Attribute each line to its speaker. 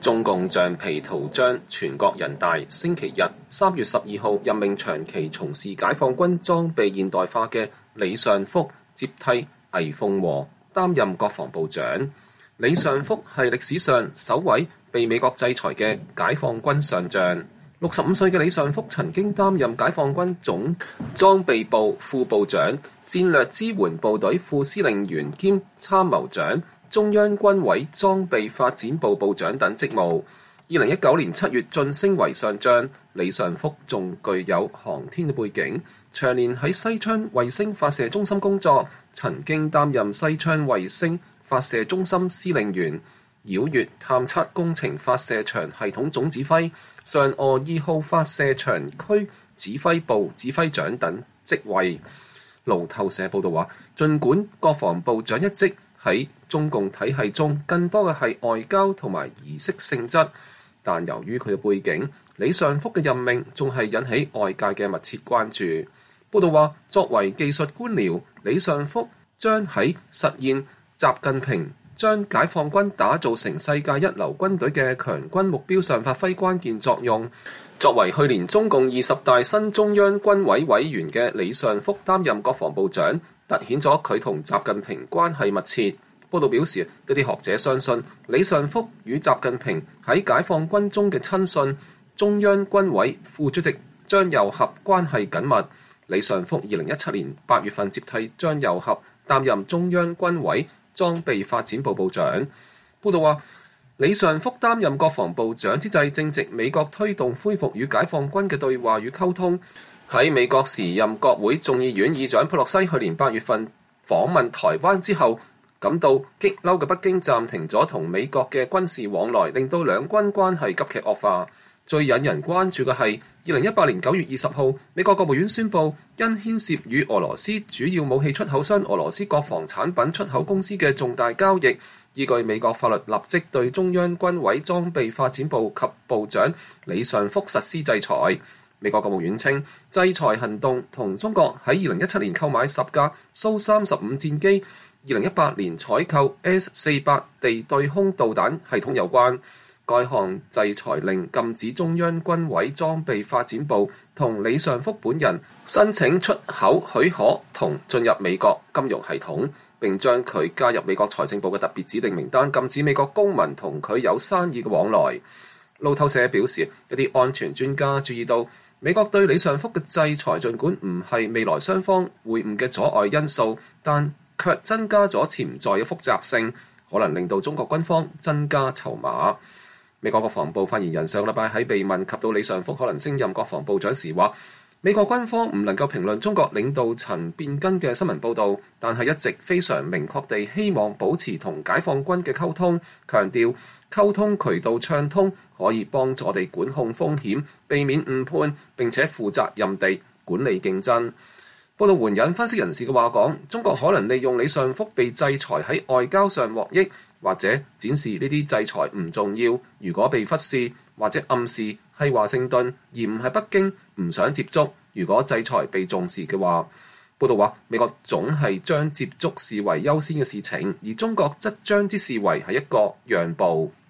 Speaker 1: 中共橡皮圖章，全國人大星期日3月12號任命長期從事解放軍裝備現代化嘅李尚福接替魏鳳和擔任國防部長。李尚福係歷史上首位被美國制裁嘅解放軍上將。65歲嘅李尚福曾經擔任解放軍總裝備部副部長、戰略支援部隊副司令員兼參謀長、中央軍委裝備發展部部長等職務。2019年7月晉升為上將。李尚福仲具有航天嘅背景，長年喺西昌衛星發射中心工作，曾經擔任西昌衛星發射中心司令員、繞月探測工程發射場系統總指揮、嫦娥2號發射場區指揮部指揮長等職位。路透社報道話，儘管國防部長一職喺中共體系中更多嘅係外交同埋儀式性質，但由於佢嘅背景，李尚福嘅任命仲係引起外界嘅密切關注。報道話，作為技術官僚，李尚福將喺實現習近平將解放軍打造成世界一流軍隊嘅強軍目標上發揮關鍵作用。作為去年中共20大新中央軍委委員嘅李尚福擔任國防部長，凸顯咗佢同習近平關係密切。報道表示，一啲學者相信李尚福與習近平喺解放軍中嘅親信中央軍委副主席張又俠關係緊密。李尚福2017年8月份接替張又俠擔任中央軍委裝備發展部部長。報道話，李尚福擔任國防部長之際，正值美國推動恢復與解放軍嘅對話與溝通。喺美國時任國會眾議院議長佩洛西去年8月份訪問台灣之後，感到激嬲嘅北京暫停咗同美國嘅軍事往來，令到兩軍關係急劇惡化。最引人關注嘅係2018年9月20號，美國國務院宣布，因牽涉與俄羅斯主要武器出口商俄羅斯國防產品出口公司嘅重大交易，依據美國法律立即對中央軍委裝備發展部及部長李尚福實施制裁。美國國務院稱，制裁行動同中國喺2017年購買10架蘇35戰機、2018年採購 S-400 地對空導彈系統有關。該項制裁令禁止中央軍委裝備發展部同李尚福本人申請出口許可同進入美國金融系統，並將佢加入美國財政部嘅特別指定名單，禁止美國公民同佢有生意嘅往來。路透社表示，一啲安全專家注意到，美國對李尚福嘅制裁儘管唔係未來雙方會晤嘅阻礙因素，但卻增加咗潛在嘅複雜性，可能令到中國軍方增加籌碼。美國國防部發言人上個禮拜喺被問及到李尚福可能升任國防部長時話，美國軍方唔能夠評論中國領導層變更嘅新聞報導，但係一直非常明確地希望保持同解放軍嘅溝通，強調溝通渠道暢通可以幫助我哋管控風險，避免誤判，並且負責任地管理競爭。報道援引分析人士嘅話講，中國可能利用李尚福被制裁喺外交上獲益，或者展示呢啲制裁唔重要。如果被忽視或者暗示係華盛頓而唔係北京唔想接觸，如果制裁被重視嘅話，報道話美國總係將接觸視為優先嘅事情，而中國則將之視為係一個讓步。